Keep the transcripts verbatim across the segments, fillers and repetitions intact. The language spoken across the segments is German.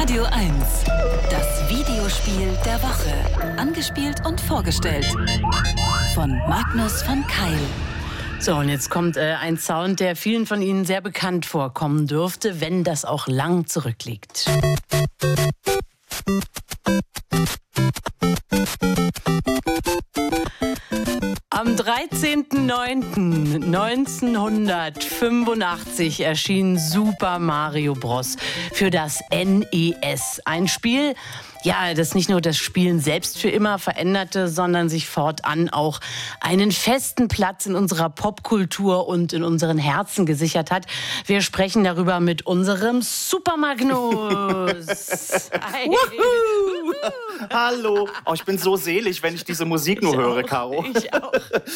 Radio eins. Das Videospiel der Woche. Angespielt und vorgestellt von Magnus von Keil. So, und jetzt kommt äh, ein Sound, der vielen von Ihnen sehr bekannt vorkommen dürfte, wenn das auch lang zurückliegt. Am dreizehnten neunten neunzehnhundertfünfundachtzig erschien Super Mario Bros. Für das N E S. Ein Spiel, ja, das nicht nur das Spielen selbst für immer veränderte, sondern sich fortan auch einen festen Platz in unserer Popkultur und in unseren Herzen gesichert hat. Wir sprechen darüber mit unserem Super Magnus. Hi. Hallo. Oh, ich bin so selig, wenn ich diese Musik nur ich höre, auch, Caro. Ich auch.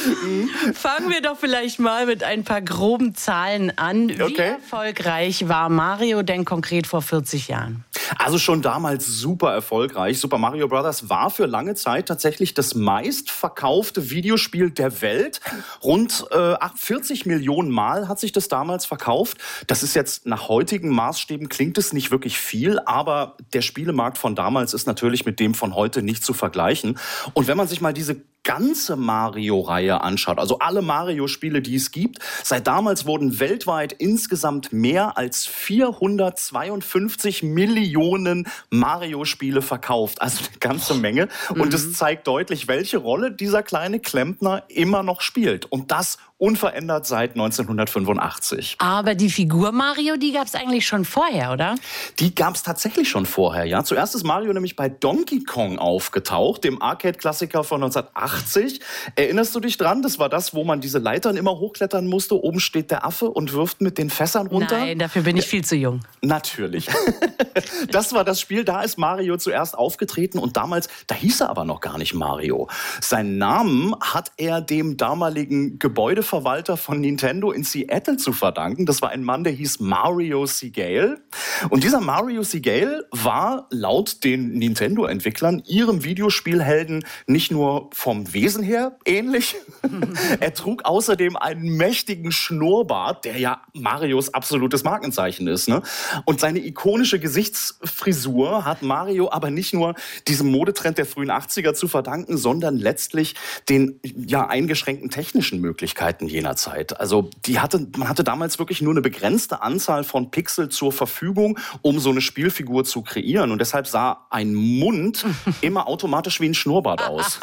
Fangen wir doch vielleicht mal mit ein paar groben Zahlen an. Wie Okay. erfolgreich war Mario denn konkret vor vierzig Jahren? Also schon damals super erfolgreich. Super Mario Bros. War für lange Zeit tatsächlich das meistverkaufte Videospiel der Welt. Rund äh, vierzig Millionen Mal hat sich das damals verkauft. Das ist jetzt nach heutigen Maßstäben, klingt es nicht wirklich viel, aber der Spielemarkt von damals ist natürlich mit dem von heute nicht zu vergleichen. Und wenn man sich mal diese ganze Mario-Reihe anschaut, also alle Mario-Spiele, die es gibt, seit damals wurden weltweit insgesamt mehr als vierhundertzweiundfünfzig Millionen Mario-Spiele verkauft. Also eine ganze Menge. Und es zeigt deutlich, welche Rolle dieser kleine Klempner immer noch spielt. Und das unverändert seit neunzehnhundertfünfundachtzig. Aber die Figur Mario, die gab es eigentlich schon vorher, oder? Die gab es tatsächlich schon vorher, ja. Zuerst ist Mario nämlich bei Donkey Kong aufgetaucht, dem Arcade-Klassiker von neunzehnhundertachtzig. Erinnerst du dich dran? Das war das, wo man diese Leitern immer hochklettern musste. Oben steht der Affe und wirft mit den Fässern runter. Nein, dafür bin ich viel zu jung. Natürlich. Das war das Spiel, da ist Mario zuerst aufgetreten und damals, da hieß er aber noch gar nicht Mario. Seinen Namen hat er dem damaligen Gebäudeverwalter von Nintendo in Seattle zu verdanken. Das war ein Mann, der hieß Mario Segale. Und dieser Mario Segale war laut den Nintendo-Entwicklern ihrem Videospielhelden nicht nur vom Wesen her ähnlich, er trug außerdem einen mächtigen Schnurrbart, der ja Marios absolutes Markenzeichen ist, ne? Und seine ikonische Gesichtsfrisur hat Mario aber nicht nur diesem Modetrend der frühen achtziger zu verdanken, sondern letztlich den ja eingeschränkten technischen Möglichkeiten jener Zeit. Also die hatte, man hatte damals wirklich nur eine begrenzte Anzahl von Pixel zur Verfügung, um so eine Spielfigur zu kreieren. Und deshalb sah ein Mund immer automatisch wie ein Schnurrbart aus.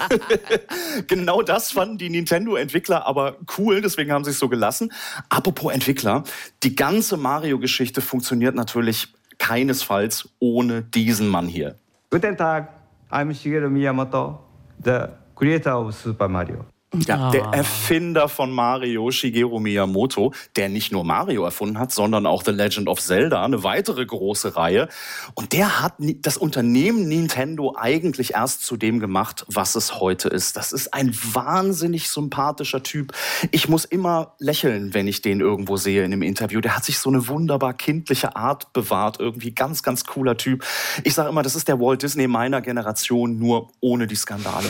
Genau das fanden die Nintendo-Entwickler aber cool, deswegen haben sie es so gelassen. Apropos Entwickler, die ganze Mario-Geschichte funktioniert natürlich keinesfalls ohne diesen Mann hier. Guten Tag, I'm Shigeru Miyamoto, the creator of Super Mario. Ja, der Erfinder von Mario, Shigeru Miyamoto, der nicht nur Mario erfunden hat, sondern auch The Legend of Zelda, eine weitere große Reihe. Und der hat das Unternehmen Nintendo eigentlich erst zu dem gemacht, was es heute ist. Das ist ein wahnsinnig sympathischer Typ. Ich muss immer lächeln, wenn ich den irgendwo sehe in einem Interview. Der hat sich so eine wunderbar kindliche Art bewahrt. Irgendwie ganz, ganz cooler Typ. Ich sage immer, das ist der Walt Disney meiner Generation, nur ohne die Skandale.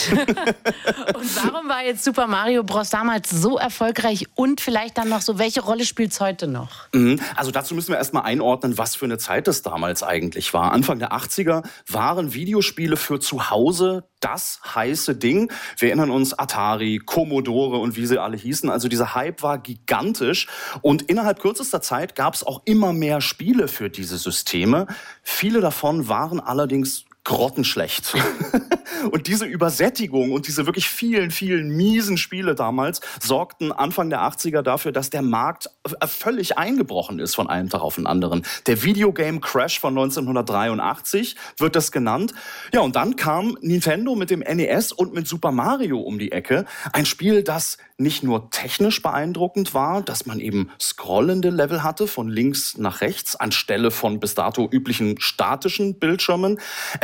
Und warum war jetzt Super Mario Bros. Damals so erfolgreich und vielleicht dann noch so, welche Rolle spielt es heute noch? Also dazu müssen wir erstmal einordnen, was für eine Zeit es damals eigentlich war. Anfang der achtziger waren Videospiele für zu Hause das heiße Ding. Wir erinnern uns Atari, Commodore und wie sie alle hießen. Also dieser Hype war gigantisch und innerhalb kürzester Zeit gab es auch immer mehr Spiele für diese Systeme. Viele davon waren allerdings grottenschlecht. Und diese Übersättigung und diese wirklich vielen, vielen miesen Spiele damals sorgten Anfang der achtziger dafür, dass der Markt völlig eingebrochen ist von einem Tag auf den anderen. Der Videogame Crash von neunzehnhundertdreiundachtzig wird das genannt. Ja, und dann kam Nintendo mit dem N E S und mit Super Mario um die Ecke. Ein Spiel, das nicht nur technisch beeindruckend war, dass man eben scrollende Level hatte von links nach rechts anstelle von bis dato üblichen statischen Bildschirmen. Es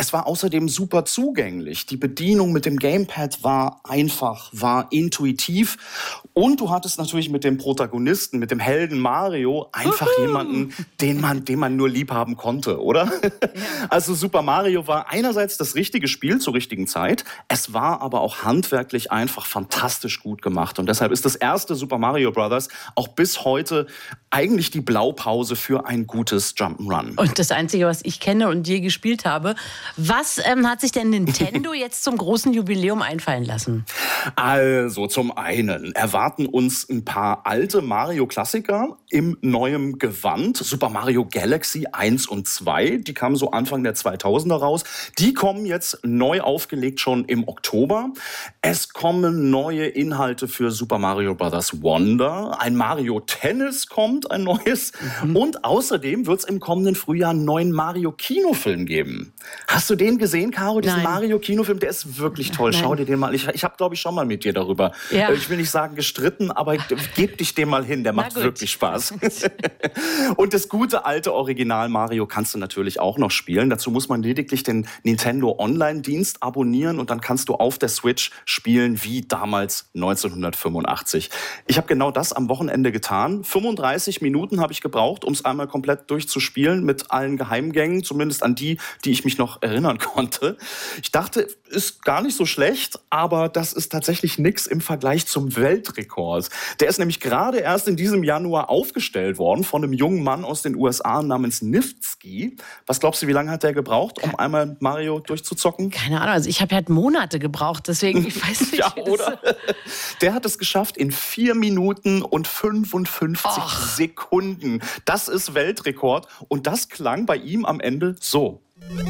es war außerdem super zugänglich. Die Bedienung mit dem Gamepad war einfach, war intuitiv. Und du hattest natürlich mit dem Protagonisten, mit dem Helden Mario, einfach Uhu. jemanden, den man, den man nur lieb haben konnte, oder? Ja. Also Super Mario war einerseits das richtige Spiel zur richtigen Zeit. Es war aber auch handwerklich einfach fantastisch gut gemacht. Und deshalb ist das erste Super Mario Brothers auch bis heute eigentlich die Blaupause für ein gutes Jump'n'Run. Und das Einzige, was ich kenne und je gespielt habe, was ähm, hat sich denn Nintendo jetzt zum großen Jubiläum einfallen lassen? Also zum einen erwarten uns ein paar alte Mario-Klassiker im neuen Gewand. Super Mario Galaxy eins und zwei, die kamen so Anfang der zweitausender raus. Die kommen jetzt neu aufgelegt schon im Oktober. Es kommen neue Inhalte für Super Mario Bros. Wonder. Ein Mario Tennis kommt, ein neues. Mhm. Und außerdem wird es im kommenden Frühjahr einen neuen Mario-Kinofilm geben. Hast du den gesehen, Caro, diesen Mario-Kinofilm? Der ist wirklich toll. Nein. Schau dir den mal. Ich, ich habe, glaube ich, schon mal mit dir darüber. Ja. Ich will nicht sagen gestritten, aber geb dich dem mal hin. Der macht wirklich Spaß. Und das gute alte Original Mario kannst du natürlich auch noch spielen. Dazu muss man lediglich den Nintendo Online-Dienst abonnieren und dann kannst du auf der Switch spielen wie damals neunzehnhundertfünfundachtzig. Ich habe genau das am Wochenende getan. fünfunddreißig Minuten habe ich gebraucht, um es einmal komplett durchzuspielen mit allen Geheimgängen, zumindest an die, die ich mich noch erinnern konnte. Ich dachte, ist gar nicht so schlecht, aber das ist tatsächlich nix im Vergleich zum Weltrekord. Der ist nämlich gerade erst in diesem Januar aufgestellt worden von einem jungen Mann aus den U S A namens Niftsky. Was glaubst du, wie lange hat der gebraucht, um einmal Mario durchzuzocken? Keine Ahnung, also ich habe halt Monate gebraucht, deswegen, ich weiß nicht. Ja, oder? Der hat es geschafft in vier Minuten und fünfundfünfzig Och. Sekunden. Das ist Weltrekord und das klang bei ihm am Ende so.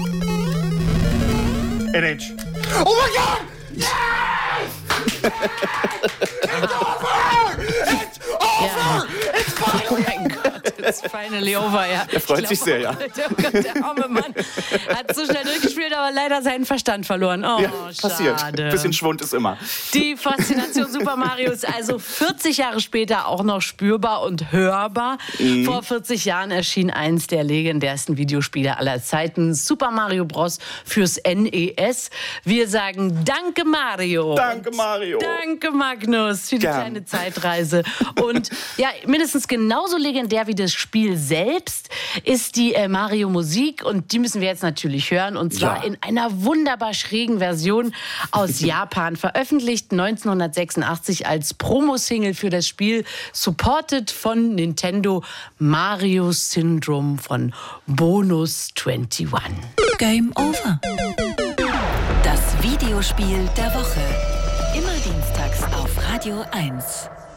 N H. Oh my God! Yes! Yes! It's over! It's over! Ja. It's finally Oh mein Gott, it's finally over, ja. Er freut sich sehr, ja. Der, der arme Mann hat so schnell durchgespielt, aber leider seinen Verstand verloren. Oh, ja, passiert. Schade. Ein bisschen Schwund ist immer. Die Faszination Super Mario ist also vierzig Jahre später auch noch spürbar und hörbar. Mhm. Vor vierzig Jahren erschien eins der legendärsten Videospiele aller Zeiten, Super Mario Bros. Fürs N E S. Wir sagen Danke Mario. Danke Mario. Danke Magnus für die Gern. kleine Zeitreise. Und ja, mindestens genauso legendär wie das Spiel selbst ist die äh, Mario-Musik. Und die müssen wir jetzt natürlich hören. Und zwar Ja. in einer wunderbar schrägen Version aus Japan. Veröffentlicht neunzehnhundertsechsundachtzig als Promo-Single für das Spiel. Supported von Nintendo, Mario Syndrome von Bonus einundzwanzig. Game over. Das Videospiel der Woche. Immer dienstags auf Radio eins.